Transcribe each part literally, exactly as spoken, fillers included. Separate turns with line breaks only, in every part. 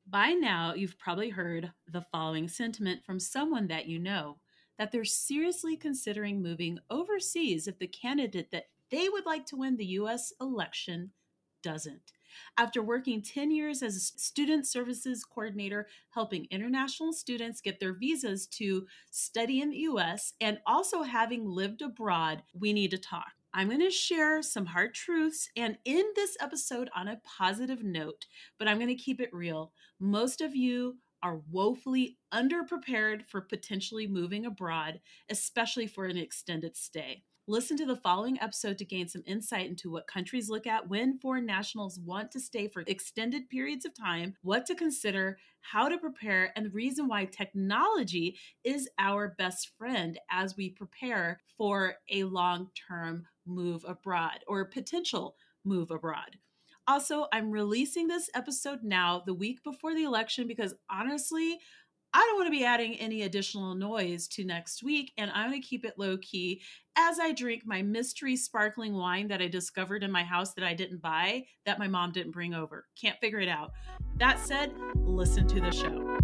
By now, you've probably heard the following sentiment from someone that you know that they're seriously considering moving overseas if the candidate that they would like to win the U S election doesn't. After working ten years as a student services coordinator, helping international students get their visas to study in the U S, and also having lived abroad, we need to talk. I'm going to share some hard truths and end this episode on a positive note, but I'm going to keep it real. Most of you are woefully underprepared for potentially moving abroad, especially for an extended stay. Listen to the following episode to gain some insight into what countries look at when foreign nationals want to stay for extended periods of time, what to consider, how to prepare, and the reason why technology is our best friend as we prepare for a long-term move abroad or potential move abroad. Also, I'm releasing this episode now, the week before the election, because honestly, I don't want to be adding any additional noise to next week, and I'm going to keep it low key as I drink my mystery sparkling wine that I discovered in my house that I didn't buy, that my mom didn't bring over. Can't figure it out. That said, listen to the show.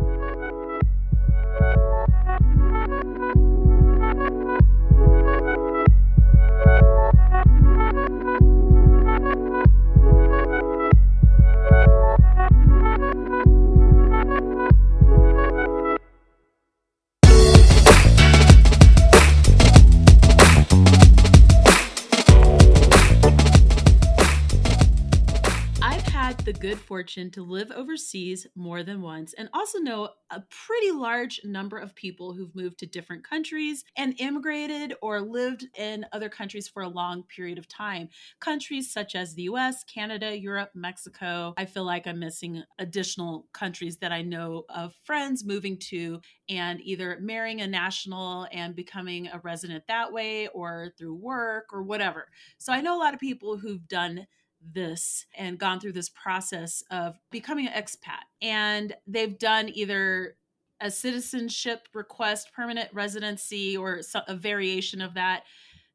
The good fortune to live overseas more than once and also know a pretty large number of people who've moved to different countries and immigrated or lived in other countries for a long period of time. Countries such as the U S, Canada, Europe, Mexico. I feel like I'm missing additional countries that I know of friends moving to and either marrying a national and becoming a resident that way or through work or whatever. So I know a lot of people who've done this and gone through this process of becoming an expat. And they've done either a citizenship request, permanent residency, or a variation of that.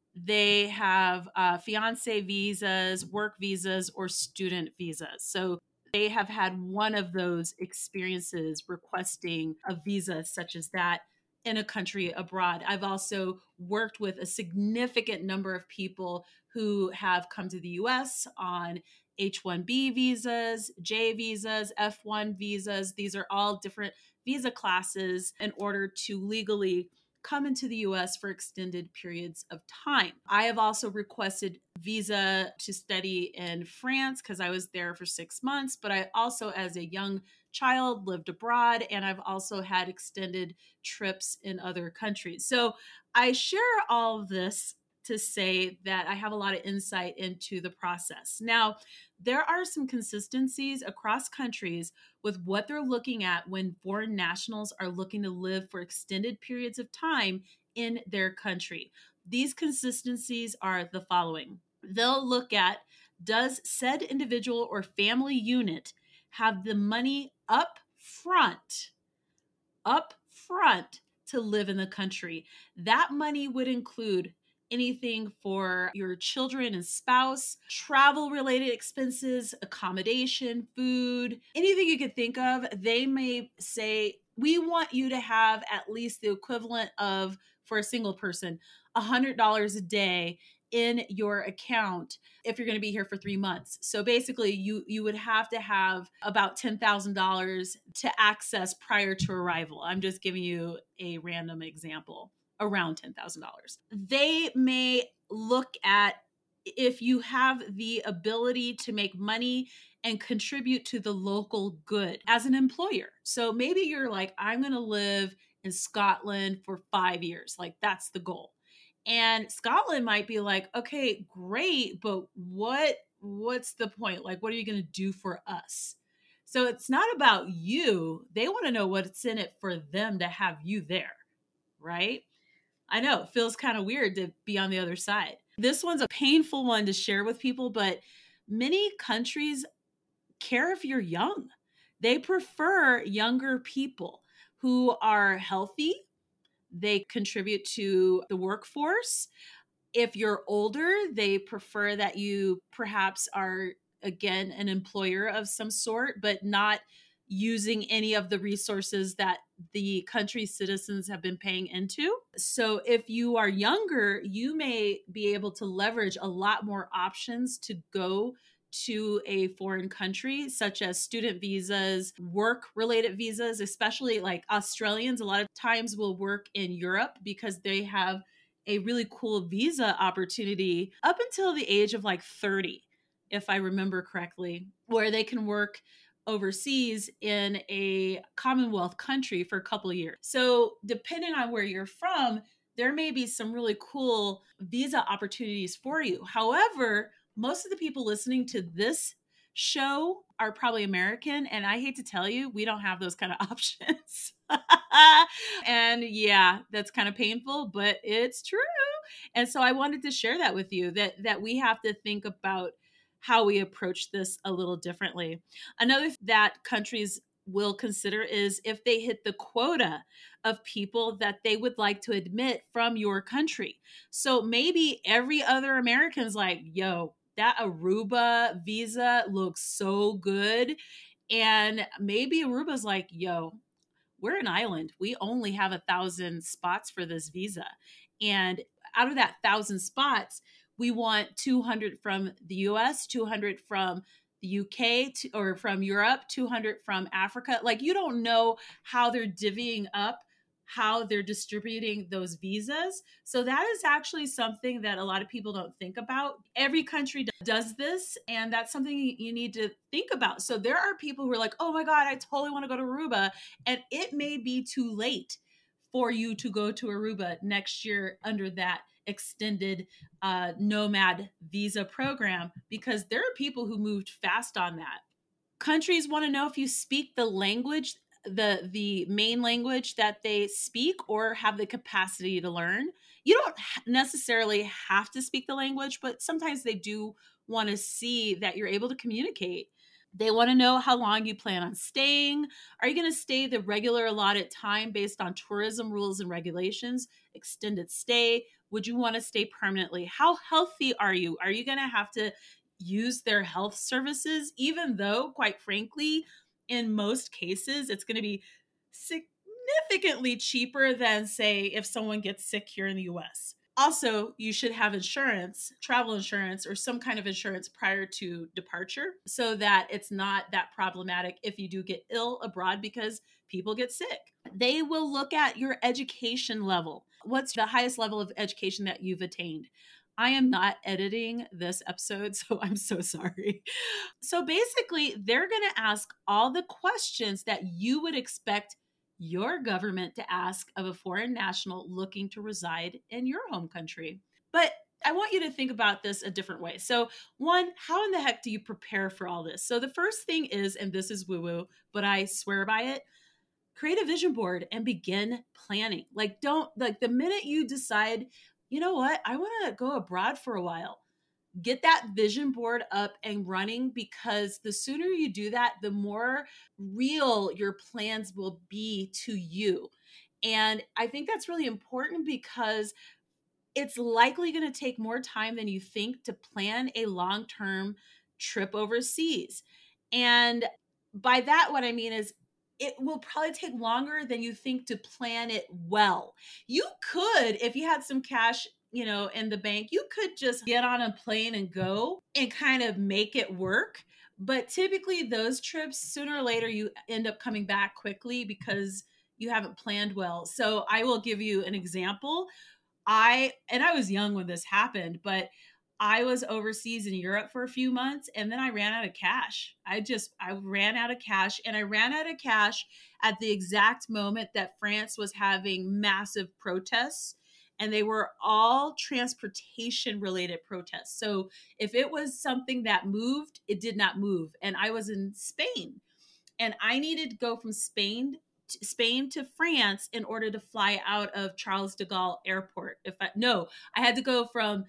They have uh, fiance visas, work visas, or student visas. So they have had one of those experiences requesting a visa such as that in a country abroad. I've also worked with a significant number of people who have come to the U S on H one B visas, J visas, F one visas. These are all different visa classes in order to legally come into the U S for extended periods of time. I have also requested visa to study in France because I was there for six months, but I also, as a young child, lived abroad, and I've also had extended trips in other countries. So I share all of this to say that I have a lot of insight into the process. Now, there are some consistencies across countries with what they're looking at when foreign nationals are looking to live for extended periods of time in their country. These consistencies are the following. They'll look at, does said individual or family unit have the money up front, up front to live in the country? That money would include anything for your children and spouse, travel related expenses, accommodation, food, anything you could think of. They may say, we want you to have at least the equivalent of, for a single person, one hundred dollars a day in your account if you're going to be here for three months. So basically you you would have to have about ten thousand dollars to access prior to arrival. I'm just giving you a random example, around ten thousand dollars. They may look at if you have the ability to make money and contribute to the local good as an employer. So maybe you're like, I'm going to live in Scotland for five years. Like that's the goal. And Scotland might be like, okay, great, but what what's the point? Like, what are you going to do for us? So it's not about you. They want to know what's in it for them to have you there, right? I know it feels kind of weird to be on the other side. This one's a painful one to share with people, but many countries care if you're young. They prefer younger people who are healthy. They contribute to the workforce. If you're older, they prefer that you perhaps are, again, an employer of some sort, but not using any of the resources that the country's citizens have been paying into. So if you are younger, you may be able to leverage a lot more options to go to a foreign country, such as student visas, work related visas, especially like Australians, a lot of times will work in Europe because they have a really cool visa opportunity up until the age of like thirty, if I remember correctly, where they can work overseas in a Commonwealth country for a couple of years. So depending on where you're from, there may be some really cool visa opportunities for you. However, most of the people listening to this show are probably American, and I hate to tell you, we don't have those kind of options. And yeah, that's kind of painful, but it's true. And so I wanted to share that with you, that that we have to think about how we approach this a little differently. Another that countries will consider is if they hit the quota of people that they would like to admit from your country. So maybe every other American's like, yo, that Aruba visa looks so good. And maybe Aruba's like, yo, we're an island. We only have a thousand spots for this visa. And out of that thousand spots, we want two hundred from the U S, two hundred from the U K, to, or from Europe, two hundred from Africa. Like, you don't know how they're divvying up, how they're distributing those visas. So that is actually something that a lot of people don't think about. Every country does this, and that's something you need to think about. So there are people who are like, oh my God, I totally want to go to Aruba. And it may be too late for you to go to Aruba next year under that extended uh, nomad visa program, because there are people who moved fast on that. Countries want to know if you speak the language, the the main language that they speak, or have the capacity to learn. You don't necessarily have to speak the language, but sometimes they do want to see that you're able to communicate. They want to know how long you plan on staying. Are you going to stay the regular allotted time based on tourism rules and regulations? Extended stay? Would you want to stay permanently? How healthy are you? Are you going to have to use their health services, even though, quite frankly, in most cases, it's going to be significantly cheaper than, say, if someone gets sick here in the U S. Also, you should have insurance, travel insurance, or some kind of insurance prior to departure, so that it's not that problematic if you do get ill abroad, because people get sick. They will look at your education level. What's the highest level of education that you've attained? I am not editing this episode, so I'm so sorry. So basically, they're going to ask all the questions that you would expect your government to ask of a foreign national looking to reside in your home country. But I want you to think about this a different way. So, one, how in the heck do you prepare for all this? So the first thing is, and this is woo-woo, but I swear by it, create a vision board and begin planning. Like, don't, like the minute you decide, you know what, I want to go abroad for a while, get that vision board up and running, because the sooner you do that, the more real your plans will be to you. And I think that's really important, because it's likely going to take more time than you think to plan a long-term trip overseas. And by that, what I mean is, it will probably take longer than you think to plan it well. You could, if you had some cash, you know, in the bank, you could just get on a plane and go and kind of make it work. But typically those trips, sooner or later, you end up coming back quickly because you haven't planned well. So I will give you an example. I, and I was young when this happened, but I was overseas in Europe for a few months, and then I ran out of cash. I just, I ran out of cash, and I ran out of cash at the exact moment that France was having massive protests, and they were all transportation related protests. So if it was something that moved, it did not move. And I was in Spain, and I needed to go from Spain to Spain to France in order to fly out of Charles de Gaulle Airport. If I, no, I had to go from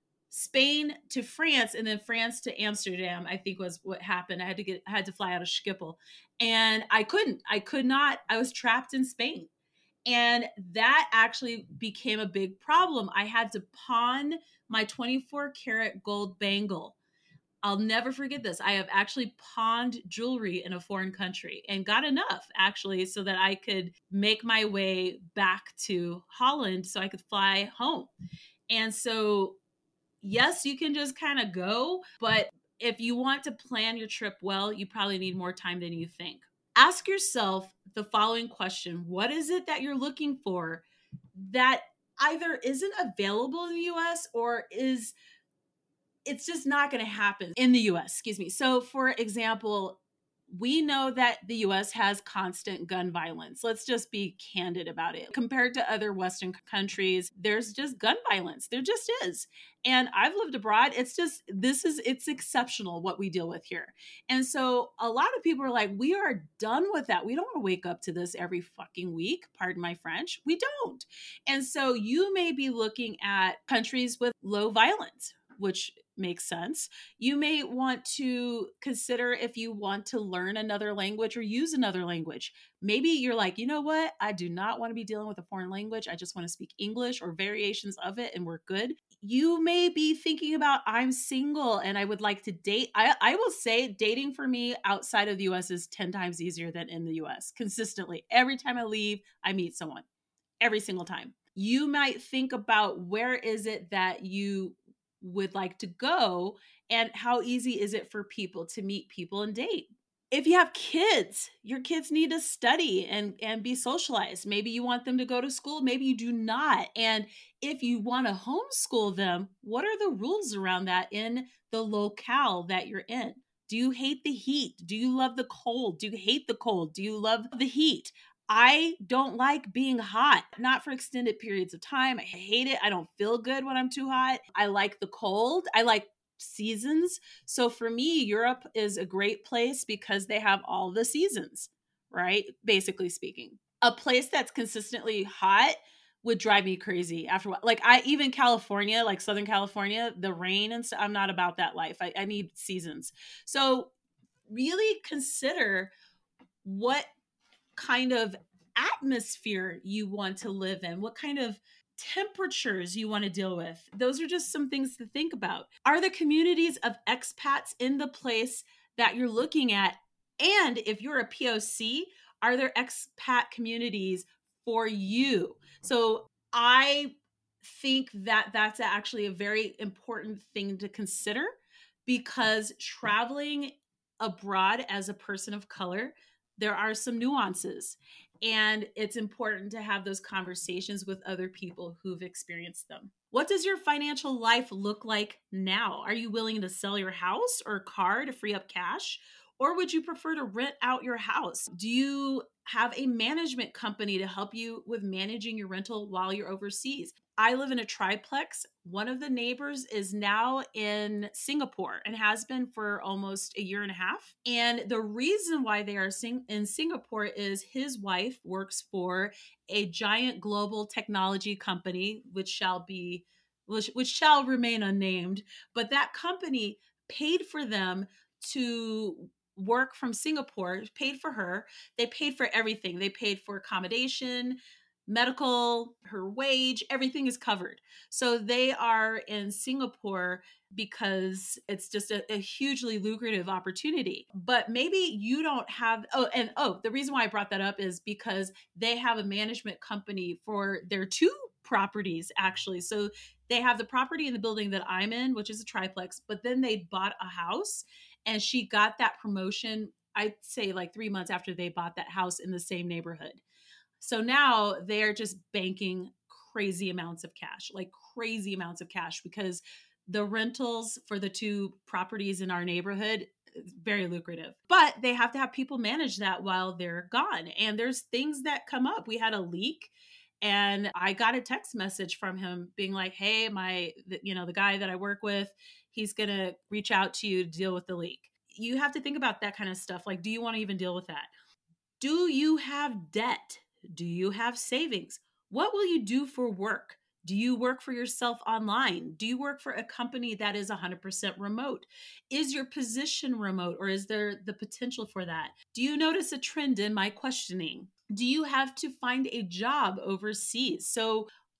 Spain to France, and then France to Amsterdam, I think was what happened. I had to get, I had to fly out of Schiphol, and I couldn't, I could not, I was trapped in Spain. And that actually became a big problem. I had to pawn my twenty-four karat gold bangle I'll never forget this. I have actually pawned jewelry in a foreign country and got enough actually so that I could make my way back to Holland so I could fly home. And so, yes, you can just kind of go, but if you want to plan your trip well, you probably need more time than you think. Ask yourself the following question: what is it that you're looking for that either isn't available in the U S or is it's just not going to happen in the U S, excuse me. So, for example, we know that the U S has constant gun violence. Let's just be candid about it. Compared to other Western countries, there's just gun violence. There just is. And I've lived abroad. It's just, this is, it's exceptional what we deal with here. And so a lot of people are like, we are done with that. We don't want to wake up to this every fucking week. Pardon my French. We don't. And so you may be looking at countries with low violence, which makes sense. You may want to consider if you want to learn another language or use another language. Maybe you're like, you know what? I do not want to be dealing with a foreign language. I just want to speak English or variations of it and we're good. You may be thinking about, I'm single and I would like to date. I, I will say dating for me outside of the U S is ten times easier than in the U S consistently. Every time I leave, I meet someone every single time. You might think about where is it that you would like to go and how easy is it for people to meet people and date. If you have kids, your kids need to study and, and be socialized. Maybe you want them to go to school, maybe you do not. And if you want to homeschool them, what are the rules around that in the locale that you're in? Do you hate the heat? Do you love the cold? Do you hate the cold? Do you love the heat? I don't like being hot, not for extended periods of time. I hate it. I don't feel good when I'm too hot. I like the cold. I like seasons. So for me, Europe is a great place because they have all the seasons, right? Basically speaking. A place that's consistently hot would drive me crazy after what, like I, even California, like Southern California, the rain and stuff, I'm not about that life. I, I need seasons. So really consider what kind of atmosphere you want to live in, what kind of temperatures you want to deal with. Those are just some things to think about. Are the communities of expats in the place that you're looking at? And if you're a P O C, are there expat communities for you? So I think that that's actually a very important thing to consider because traveling abroad as a person of color, there are some nuances and it's important to have those conversations with other people who've experienced them. What does your financial life look like now? Are you willing to sell your house or car to free up cash? Or would you prefer to rent out your house? Do you have a management company to help you with managing your rental while you're overseas? I live in a triplex. One of the neighbors is now in Singapore and has been for almost a year and a half. And the reason why they are sing- in Singapore is his wife works for a giant global technology company, which shall be, which, which shall remain unnamed. But that company paid for them to work from Singapore, paid for her. They paid for everything. They paid for accommodation, medical, her wage, everything is covered. So they are in Singapore because it's just a, a hugely lucrative opportunity. But maybe you don't have, oh, and oh, the reason why I brought that up is because they have a management company for their two properties, actually. So they have the property in the building that I'm in, which is a triplex, but then they bought a house and she got that promotion, I'd say like three months after they bought that house in the same neighborhood. So now they're just banking crazy amounts of cash, like crazy amounts of cash, because the rentals for the two properties in our neighborhood is very lucrative. But they have to have people manage that while they're gone. And there's things that come up. We had a leak and I got a text message from him being like, hey, my, you know, the guy that I work with, he's going to reach out to you to deal with the leak. You have to think about that kind of stuff. Like, do you want to even deal with that? Do you have debt? Do you have savings? What will you do for work? Do you work for yourself online? Do you work for a company that is one hundred percent remote? Is your position remote or is there the potential for that? Do you notice a trend in my questioning? Do you have to find a job overseas? So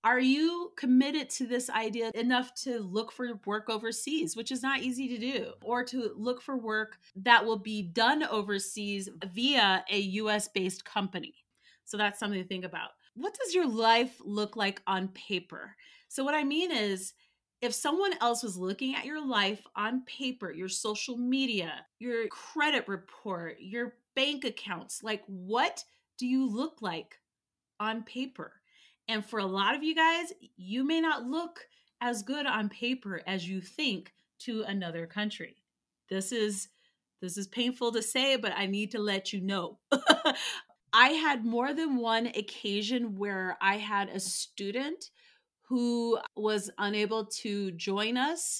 Are you committed to this idea enough to look for work overseas, which is not easy to do, or to look for work that will be done overseas via a U S based company? So that's something to think about. What does your life look like on paper? So, what I mean is, if someone else was looking at your life on paper, your social media, your credit report, your bank accounts, like what do you look like on paper? And for a lot of you guys, you may not look as good on paper as you think to another country. This is this is painful to say, but I need to let you know. I had more than one occasion where I had a student who was unable to join us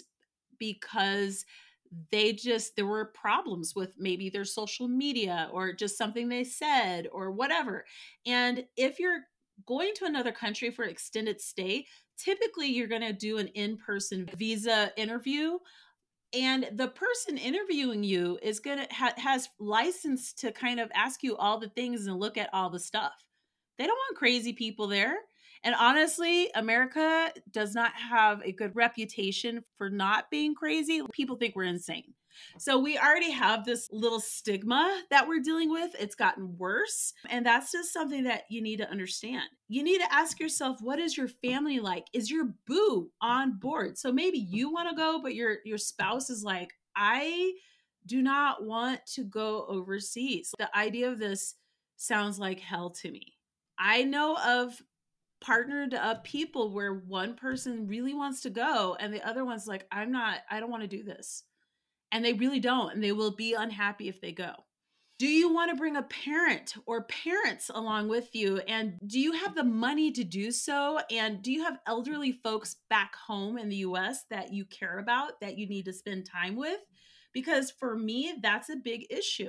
because they just there were problems with maybe their social media or just something they said or whatever. And if you're going to another country for extended stay, typically you're going to do an in-person visa interview, and the person interviewing you is going to ha- has license to kind of ask you all the things and look at all the stuff. They don't want crazy people there. And honestly, America does not have a good reputation for not being crazy. People think we're insane. So we already have this little stigma that we're dealing with. It's gotten worse. And that's just something that you need to understand. You need to ask yourself, what is your family like? Is your boo on board? So maybe you want to go, but your your spouse is like, I do not want to go overseas. The idea of this sounds like hell to me. I know of partnered up people where one person really wants to go and the other one's like, I'm not, I don't want to do this. And they really don't. And they will be unhappy if they go. Do you want to bring a parent or parents along with you? And do you have the money to do so? And do you have elderly folks back home in the U S that you care about, that you need to spend time with? Because for me, that's a big issue.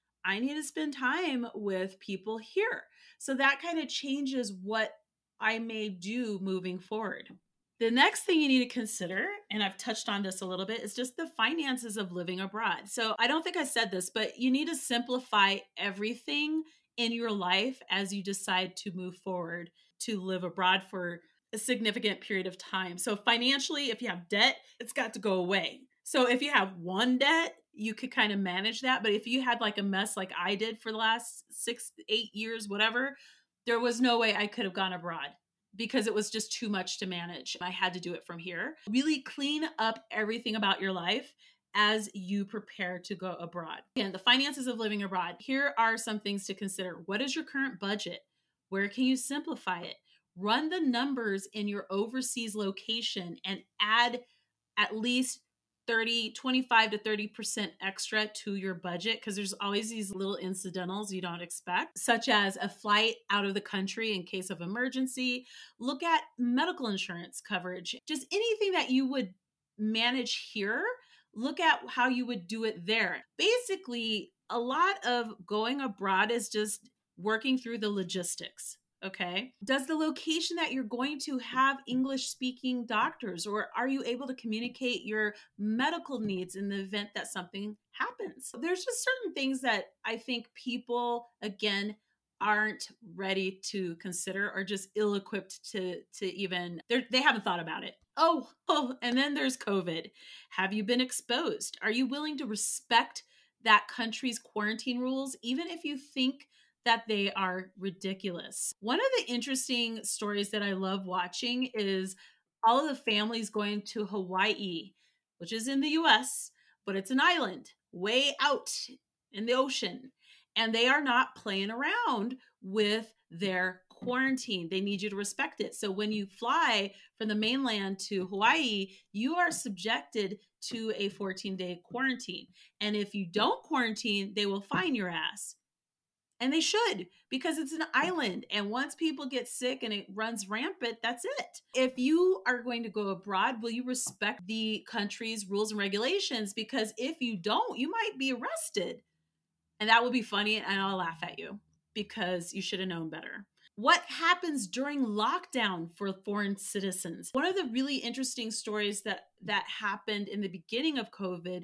I need to spend time with people here. So that kind of changes what I may do moving forward. The next thing you need to consider, and I've touched on this a little bit, is just the finances of living abroad. So I don't think I said this, but you need to simplify everything in your life as you decide to move forward to live abroad for a significant period of time. So financially, if you have debt, it's got to go away. So if you have one debt, you could kind of manage that. But if you had like a mess like I did for the last six, eight years, whatever, there was no way I could have gone abroad because it was just too much to manage. I had to do it from here. Really clean up everything about your life as you prepare to go abroad. Again, the finances of living abroad. Here are some things to consider. What is your current budget? Where can you simplify it? Run the numbers in your overseas location and add at least thirty, twenty-five to thirty percent extra to your budget, because there's always these little incidentals you don't expect, such as a flight out of the country in case of emergency. Look at medical insurance coverage, just anything that you would manage here. Look at how you would do it there. Basically, a lot of going abroad is just working through the logistics. Okay. Does the location that you're going to have English speaking doctors, or are you able to communicate your medical needs in the event that something happens? There's just certain things that I think people, again, aren't ready to consider, or just ill-equipped to to even they haven't thought about it. Oh, oh, and then there's COVID. Have you been exposed? Are you willing to respect that country's quarantine rules, even if you think that they are ridiculous? One of the interesting stories that I love watching is all of the families going to Hawaii, which is in the U S, but it's an island way out in the ocean. And they are not playing around with their quarantine. They need you to respect it. So when you fly from the mainland to Hawaii, you are subjected to a fourteen day quarantine. And if you don't quarantine, they will fine your ass. And they should, because it's an island. And once people get sick and it runs rampant, that's it. If you are going to go abroad, will you respect the country's rules and regulations? Because if you don't, you might be arrested. And that will be funny. And I'll laugh at you because you should have known better. What happens during lockdown for foreign citizens? One of the really interesting stories that, that happened in the beginning of COVID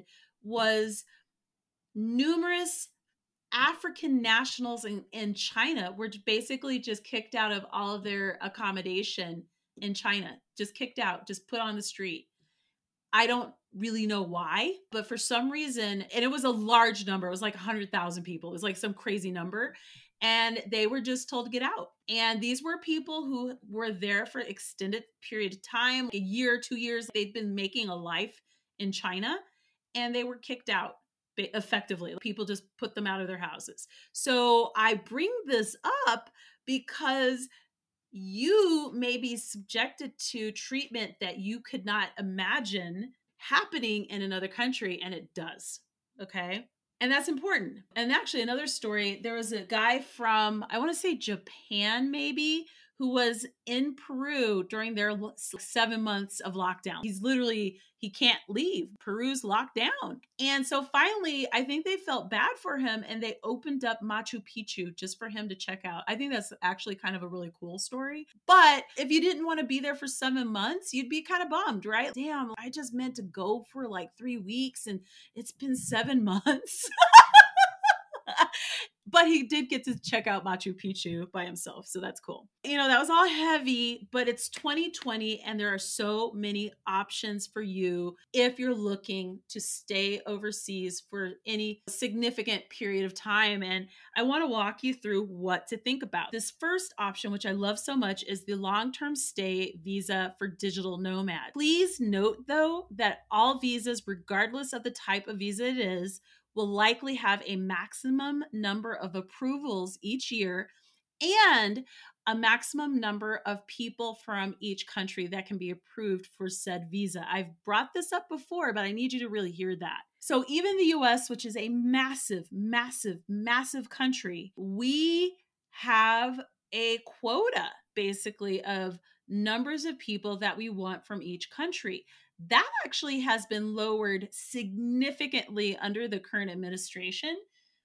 was numerous African nationals in, in China were basically just kicked out of all of their accommodation in China, just kicked out, just put on the street. I don't really know why, but for some reason, and it was a large number, it was like one hundred thousand people. It was like some crazy number. And they were just told to get out. And these were people who were there for extended period of time, a year, two years. They've been making a life in China and they were kicked out effectively. People just put them out of their houses. So I bring this up because you may be subjected to treatment that you could not imagine happening in another country, and it does. Okay. And that's important. And actually, another story, there was a guy from, I want to say Japan, maybe, who was in Peru during their seven months of lockdown. He's literally, he can't leave. Peru's locked down. And so finally, I think they felt bad for him and they opened up Machu Picchu just for him to check out. I think that's actually kind of a really cool story. But if you didn't want to be there for seven months, you'd be kind of bummed, right? Damn, I just meant to go for like three weeks and it's been seven months. But he did get to check out Machu Picchu by himself. So that's cool. You know, that was all heavy, but it's twenty twenty and there are so many options for you if you're looking to stay overseas for any significant period of time. And I want to walk you through what to think about. This first option, which I love so much, is the long-term stay visa for digital nomad. Please note, though, that all visas, regardless of the type of visa it is, will likely have a maximum number of approvals each year and a maximum number of people from each country that can be approved for said visa. I've brought this up before, but I need you to really hear that. So even the U S, which is a massive, massive, massive country, we have a quota basically of numbers of people that we want from each country. That actually has been lowered significantly under the current administration,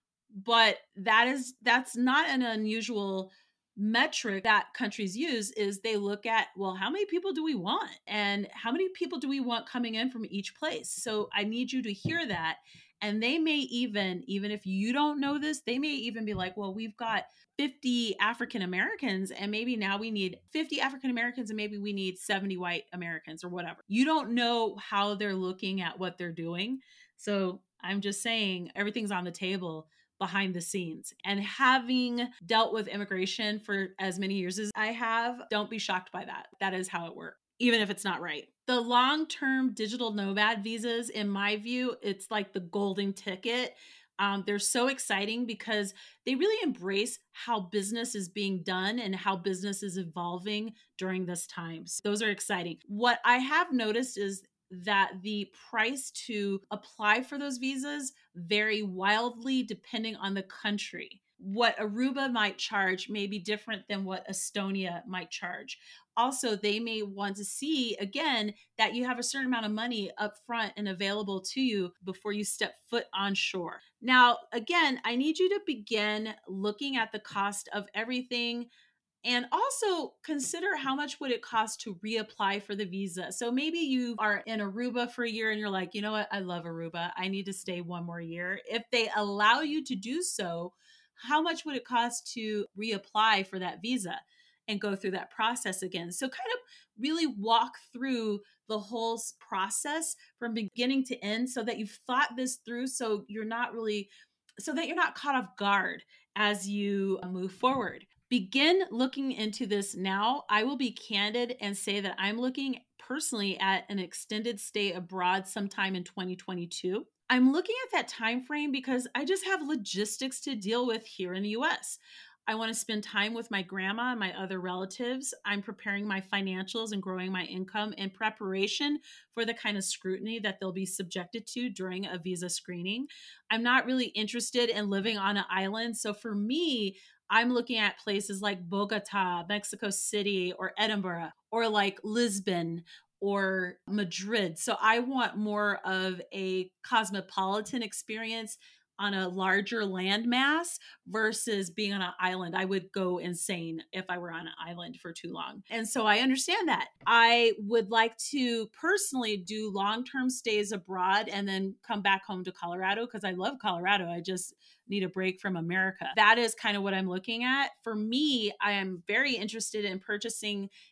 but that is that's not an unusual metric that countries use. Is they look at, well, how many people do we want and how many people do we want coming in from each place? So I need you to hear that. And they may even, even if you don't know this, they may even be like, well, we've got fifty African Americans and maybe now we need fifty African Americans and maybe we need seventy white Americans or whatever. You don't know how they're looking at what they're doing. So I'm just saying everything's on the table behind the scenes. And having dealt with immigration for as many years as I have, don't be shocked by that. That is how it works, even if it's not right. The long-term digital nomad visas, in my view, it's like the golden ticket. Um, they're so exciting because they really embrace how business is being done and how business is evolving during this time. So those are exciting. What I have noticed is that the price to apply for those visas vary wildly depending on the country. What Aruba might charge may be different than what Estonia might charge. Also, they may want to see, again, that you have a certain amount of money up front and available to you before you step foot on shore. Now, again, I need you to begin looking at the cost of everything and also consider how much would it cost to reapply for the visa. So maybe you are in Aruba for a year and you're like, you know what? I love Aruba. I need to stay one more year. If they allow you to do so, how much would it cost to reapply for that visa and go through that process again? So kind of really walk through the whole process from beginning to end so that you've thought this through, so you're not really, so that you're not caught off guard as you move forward. Begin looking into this now. I will be candid and say that I'm looking personally at an extended stay abroad sometime in twenty twenty-two. I'm looking at that time frame because I just have logistics to deal with here in the U S. I want to spend time with my grandma and my other relatives. I'm preparing my financials and growing my income in preparation for the kind of scrutiny that they'll be subjected to during a visa screening. I'm not really interested in living on an island. So for me, I'm looking at places like Bogota, Mexico City, or Edinburgh, or like Lisbon or Madrid. So I want more of a cosmopolitan experience on a larger landmass versus being on an island. I would go insane if I were on an island for too long. And so I understand that. I would like to personally do long-term stays abroad and then come back home to Colorado because I love Colorado. I just need a break from America. That is kind of what I'm looking at. For me, I am very interested in purchasing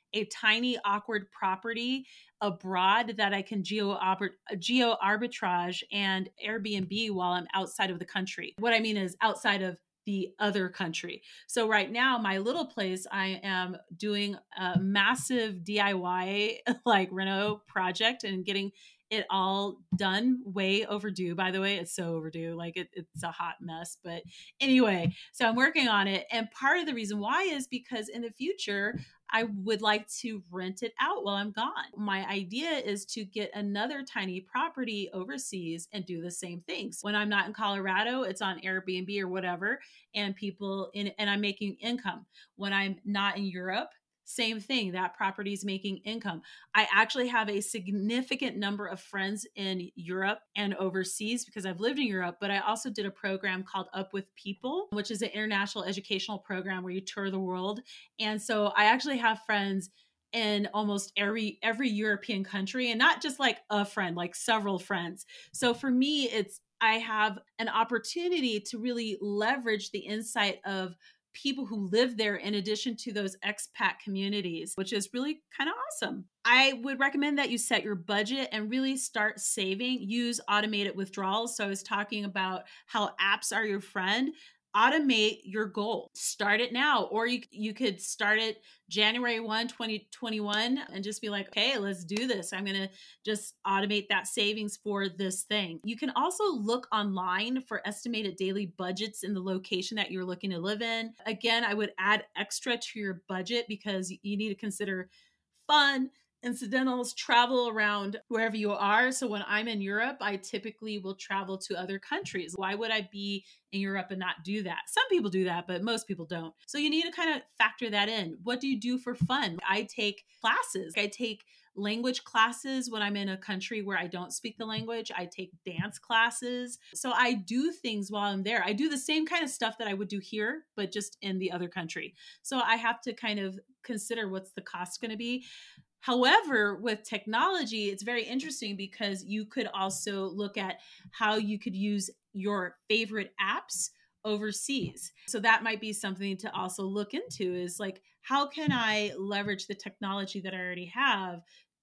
a tiny, awkward property abroad that I can geo geo arbitrage and Airbnb while I'm outside of the country. What I mean is outside of the other country. So right now, my little place, I am doing a massive D I Y like reno project and getting it all done. Way overdue, by the way. It's so overdue. Like it, it's a hot mess. But anyway, so I'm working on it. And part of the reason why is because in the future, I would like to rent it out while I'm gone. My idea is to get another tiny property overseas and do the same things. When I'm not in Colorado, it's on Airbnb or whatever, and people in, and I'm making income. When I'm not in Europe, same thing. That property is making income. I actually have a significant number of friends in Europe and overseas because I've lived in Europe, but I also did a program called Up with People, which is an international educational program where you tour the world. And so I actually have friends in almost every every European country, and not just like a friend, like several friends. So for me, it's I have an opportunity to really leverage the insight of people who live there in addition to those expat communities, which is really kind of awesome. I would recommend that you set your budget and really start saving. Use automated withdrawals. So I was talking about how apps are your friend. Automate your goal. Start it now. Or you you could start it January first, twenty twenty-one and just be like, okay, let's do this. I'm going to just automate that savings for this thing. You can also look online for estimated daily budgets in the location that you're looking to live in. Again, I would add extra to your budget because you need to consider fun, incidentals, travel around wherever you are. So when I'm in Europe, I typically will travel to other countries. Why would I be in Europe and not do that? Some people do that, but most people don't. So you need to kind of factor that in. What do you do for fun? I take classes. I take language classes when I'm in a country where I don't speak the language. I take dance classes. So I do things while I'm there. I do the same kind of stuff that I would do here, but just in the other country. So I have to kind of consider what's the cost going to be. However, with technology, it's very interesting because you could also look at how you could use your favorite apps overseas. So that might be something to also look into is like, how can I leverage the technology that I already have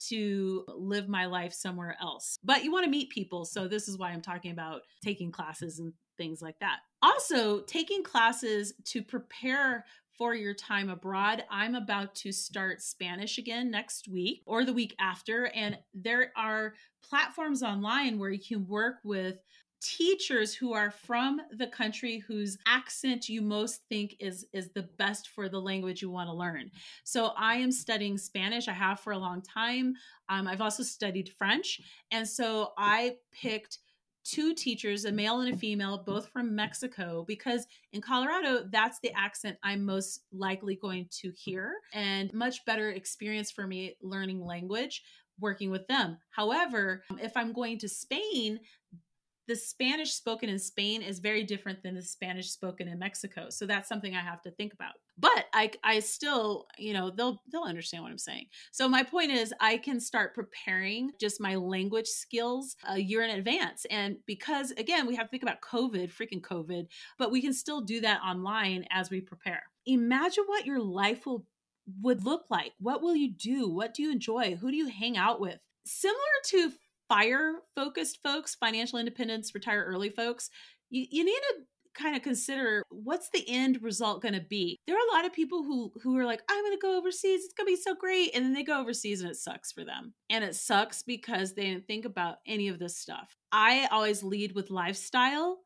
to live my life somewhere else? But you want to meet people. So this is why I'm talking about taking classes and things like that. Also, taking classes to prepare for your time abroad. I'm about to start Spanish again next week or the week after. And there are platforms online where you can work with teachers who are from the country whose accent you most think is is the best for the language you want to learn. So I am studying Spanish. I have for a long time. Um, I've also studied French. And so I picked two teachers, a male and a female, both from Mexico, because in Colorado, that's the accent I'm most likely going to hear, and much better experience for me learning language working with them. However, if I'm going to Spain, the Spanish spoken in Spain is very different than the Spanish spoken in Mexico. So that's something I have to think about. But I, I still, you know, they'll they'll understand what I'm saying. So my point is I can start preparing just my language skills a year in advance. And because, again, we have to think about COVID, freaking COVID, but we can still do that online as we prepare. Imagine what your life will would look like. What will you do? What do you enjoy? Who do you hang out with? Similar to FIRE focused folks, financial independence, retire early folks, you, you need to kind of consider what's the end result going to be. There are a lot of people who who are like, I'm going to go overseas. It's going to be so great. And then they go overseas and it sucks for them. And it sucks because they didn't think about any of this stuff. I always lead with lifestyle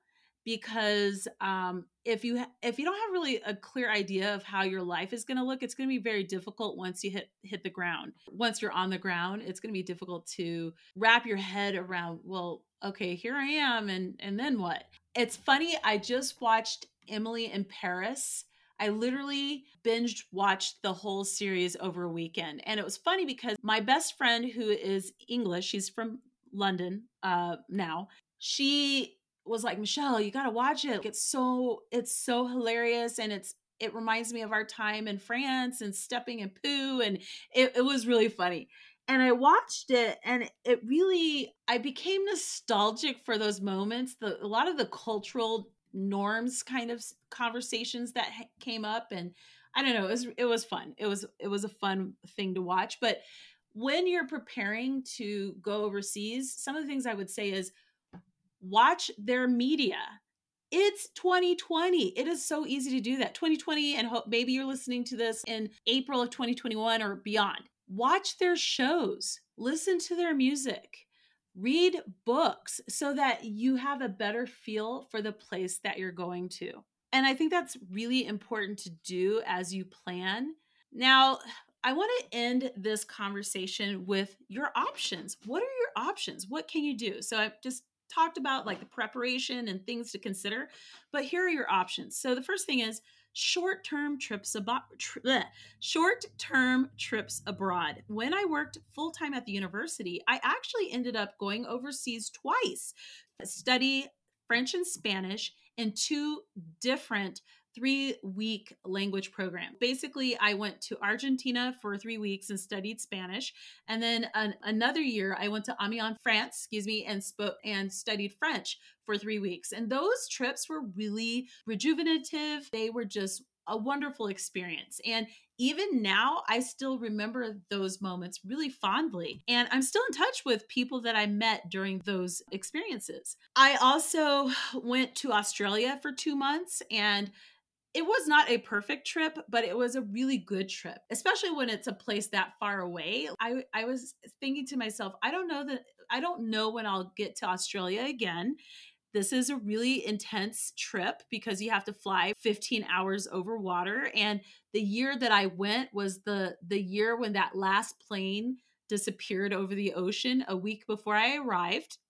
because um, if you ha- if you don't have really a clear idea of how your life is going to look, it's going to be very difficult once you hit hit the ground. Once you're on the ground, it's going to be difficult to wrap your head around, well, okay, here I am, and and then what? It's funny, I just watched Emily in Paris. I literally binged watched the whole series over a weekend. And it was funny because my best friend who is English, she's from London uh, now, she was like, Michelle, you got to watch it. It's so, it's so hilarious. And it's, it reminds me of our time in France and stepping in poo. And it, it was really funny. And I watched it and it really, I became nostalgic for those moments. The, a lot of the cultural norms kind of conversations that came up. And I don't know, it was, it was fun. It was, it was a fun thing to watch. But when you're preparing to go overseas, some of the things I would say is watch their media. It's twenty twenty. It is so easy to do that. twenty twenty, and hope maybe you're listening to this in April of twenty twenty-one or beyond. Watch their shows, listen to their music, read books so that you have a better feel for the place that you're going to. And I think that's really important to do as you plan. Now, I want to end this conversation with your options. What are your options? What can you do? So I've just talked about like the preparation and things to consider, but here are your options. So the first thing is short-term trips abroad. Tr- short-term trips abroad. When I worked full-time at the university, I actually ended up going overseas twice, study French and Spanish in two different three-week language program. Basically, I went to Argentina for three weeks and studied Spanish. And then an, another year, I went to Amiens, France, excuse me, and spoke and studied French for three weeks. And those trips were really rejuvenative. They were just a wonderful experience. And even now, I still remember those moments really fondly. And I'm still in touch with people that I met during those experiences. I also went to Australia for two months and it was not a perfect trip, but it was a really good trip, especially when it's a place that far away. I, I was thinking to myself, I don't know that I don't know when I'll get to Australia again. This is a really intense trip because you have to fly fifteen hours over water. And the year that I went was the, the year when that last plane disappeared over the ocean a week before I arrived.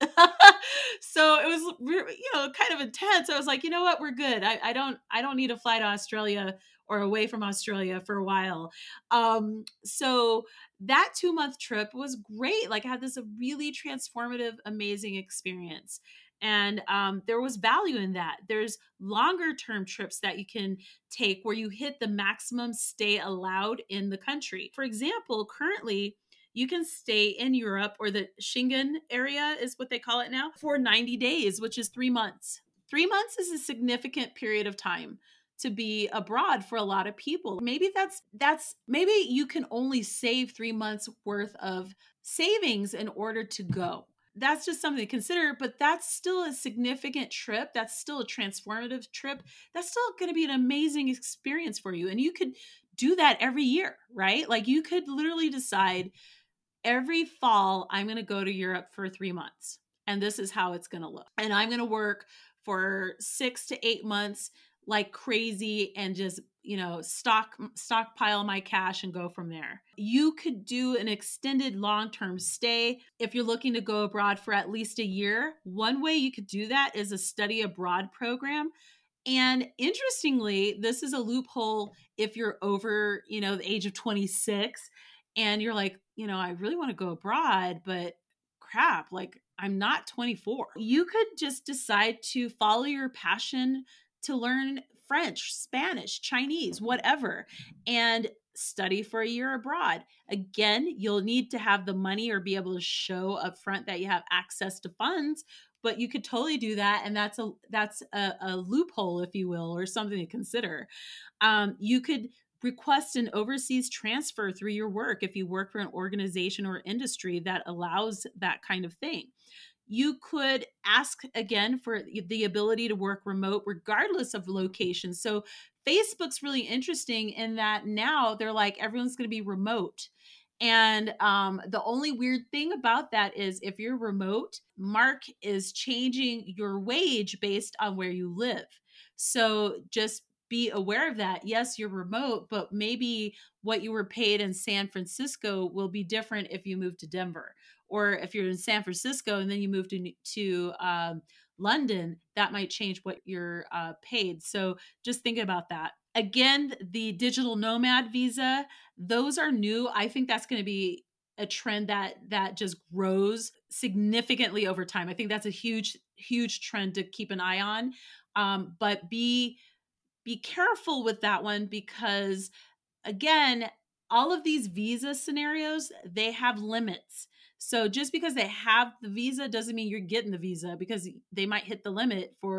So it was, you know, kind of intense. I was like, you know what, we're good. I, I don't, I don't need to fly to Australia or away from Australia for a while. Um, so that two month trip was great. Like I had this really transformative, amazing experience. And um, there was value in that. There's longer term trips that you can take where you hit the maximum stay allowed in the country. For example, currently, you can stay in Europe, or the Schengen area is what they call it now, for ninety days, which is three months. Three months is a significant period of time to be abroad for a lot of people. Maybe that's, that's, maybe you can only save three months worth of savings in order to go. That's just something to consider, but that's still a significant trip. That's still a transformative trip. That's still going to be an amazing experience for you. And you could do that every year, right? Like you could literally decide every fall, I'm going to go to Europe for three months and this is how it's going to look. And I'm going to work for six to eight months like crazy and just, you know, stock stockpile my cash and go from there. You could do an extended long-term stay if you're looking to go abroad for at least a year. One way you could do that is a study abroad program. And interestingly, this is a loophole if you're over, you know, the age of twenty-six and you're like, you know, I really want to go abroad, but crap, like I'm not twenty-four. You could just decide to follow your passion to learn French, Spanish, Chinese, whatever, and study for a year abroad. Again, you'll need to have the money or be able to show up front that you have access to funds, but you could totally do that. And that's a, that's a, a loophole, if you will, or something to consider. Um, you could request an overseas transfer through your work if you work for an organization or industry that allows that kind of thing. You could ask again for the ability to work remote regardless of location. So Facebook's really interesting in that now they're like, everyone's going to be remote. And um, the only weird thing about that is if you're remote, Mark is changing your wage based on where you live. So just be aware of that. Yes, you're remote, but maybe what you were paid in San Francisco will be different if you move to Denver. Or if you're in San Francisco and then you move to, to um, London, that might change what you're uh, paid. So just think about that. Again, the digital nomad visa, those are new. I think that's going to be a trend that that just grows significantly over time. I think that's a huge, huge trend to keep an eye on. Um, but be be careful with that one because, again, all of these visa scenarios, they have limits. So just because they have the visa doesn't mean you're getting the visa because they might hit the limit for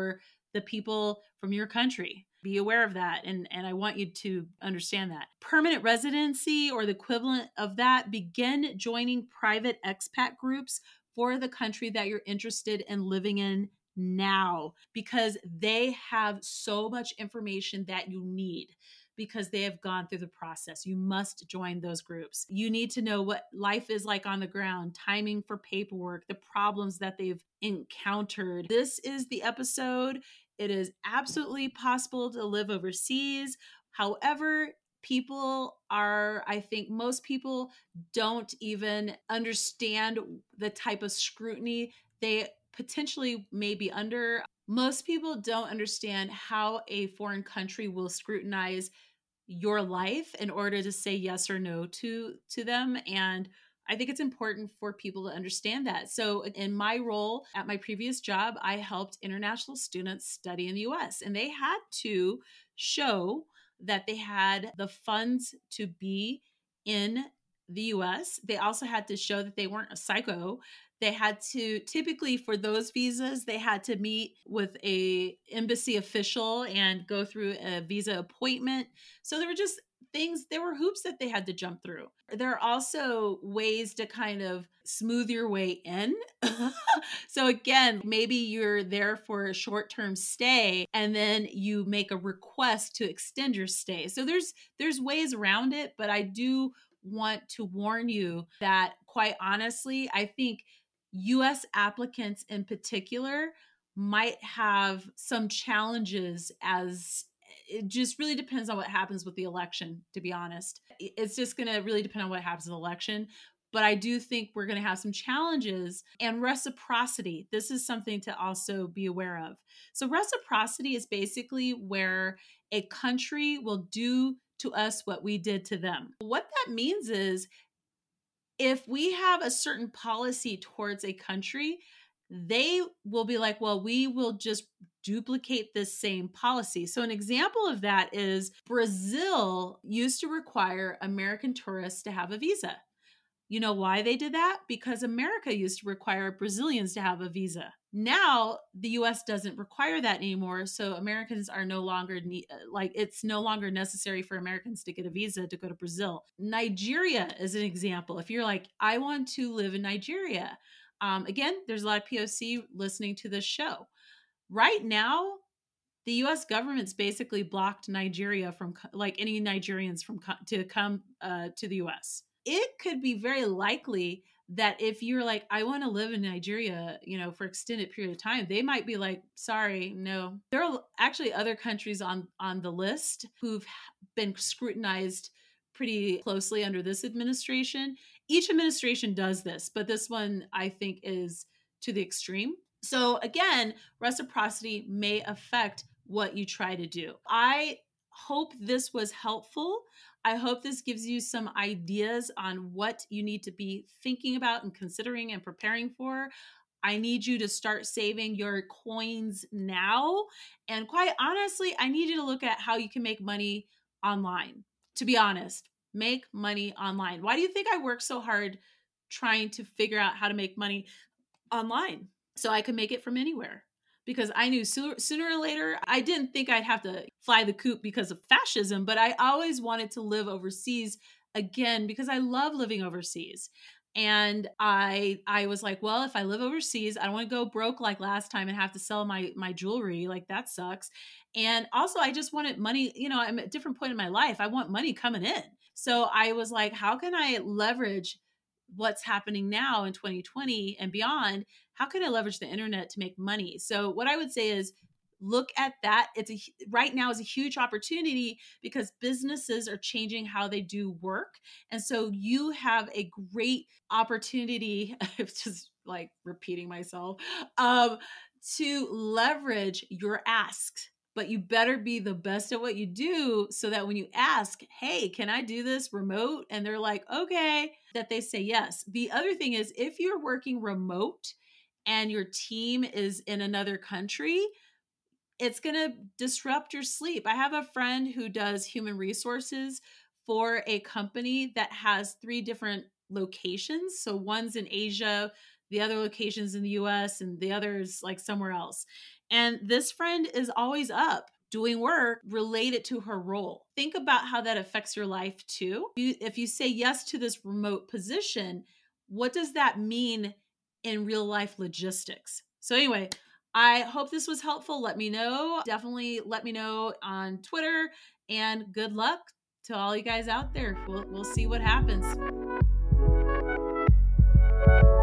the people from your country. Be aware of that. And, and I want you to understand that. Permanent residency or the equivalent of that, begin joining private expat groups for the country that you're interested in living in now, because they have so much information that you need, because they have gone through the process. You must join those groups. You need to know what life is like on the ground, timing for paperwork, the problems that they've encountered. This is the episode. It is absolutely possible to live overseas. However, people are, I think most people don't even understand the type of scrutiny they potentially may be under. Most people don't understand how a foreign country will scrutinize your life in order to say yes or no to to them. And I think it's important for people to understand that. So in my role at my previous job, I helped international students study in the U S, and they had to show that they had the funds to be in the U S. They also had to show that they weren't a psycho. They had to, typically for those visas, they had to meet with a embassy official and go through a visa appointment. So there were just things, there were hoops that they had to jump through. There are also ways to kind of smooth your way in. So again, maybe you're there for a short-term stay and then you make a request to extend your stay. So there's there's ways around it, but I do want to warn you that, quite honestly, I think U S applicants in particular might have some challenges, as it just really depends on what happens with the election, to be honest. It's just going to really depend on what happens in the election. But I do think we're going to have some challenges. And reciprocity, this is something to also be aware of. So reciprocity is basically where a country will do to us what we did to them. What that means is, if we have a certain policy towards a country, they will be like, well, we will just duplicate this same policy. So an example of that is Brazil used to require American tourists to have a visa. You know why they did that? Because America used to require Brazilians to have a visa. Now the U S doesn't require that anymore. So Americans are no longer need, like it's no longer necessary for Americans to get a visa to go to Brazil. Nigeria is an example. If you're like, I want to live in Nigeria. Um, again, there's a lot of P O C listening to this show. Right now, the U S government's basically blocked Nigeria from, like any Nigerians from to come uh, to the U S. It could be very likely that if you're like, I want to live in Nigeria, you know, for extended period of time, they might be like, sorry, no. There are actually other countries on, on the list who've been scrutinized pretty closely under this administration. Each administration does this, but this one I think is to the extreme. So again, reciprocity may affect what you try to do. I hope this was helpful. I hope this gives you some ideas on what you need to be thinking about and considering and preparing for. I need you to start saving your coins now. And quite honestly, I need you to look at how you can make money online. To be honest, make money online. Why do you think I work so hard trying to figure out how to make money online so I could make it from anywhere? Because I knew sooner, sooner or later, I didn't think I'd have to fly the coop because of fascism, but I always wanted to live overseas again because I love living overseas. And I I was like, well, if I live overseas, I don't want to go broke like last time and have to sell my my jewelry. Like that sucks. And also I just wanted money, you know, I'm at a different point in my life. I want money coming in. So I was like, how can I leverage what's happening now in twenty twenty and beyond? How can I leverage the internet to make money? So what I would say is look at that. It's a right now is a huge opportunity because businesses are changing how they do work. And so you have a great opportunity, it's just like repeating myself, um, to leverage your asks. But you better be the best at what you do so that when you ask, hey, can I do this remote? And they're like, okay, that they say yes. The other thing is if you're working remote and your team is in another country, it's going to disrupt your sleep. I have a friend who does human resources for a company that has three different locations. So one's in Asia, the other locations in the U S and the others like somewhere else. And this friend is always up doing work related to her role. Think about how that affects your life too. You, if you say yes to this remote position, what does that mean in real life logistics? So anyway, I hope this was helpful. Let me know. Definitely let me know on Twitter, and good luck to all you guys out there. We'll, we'll see what happens.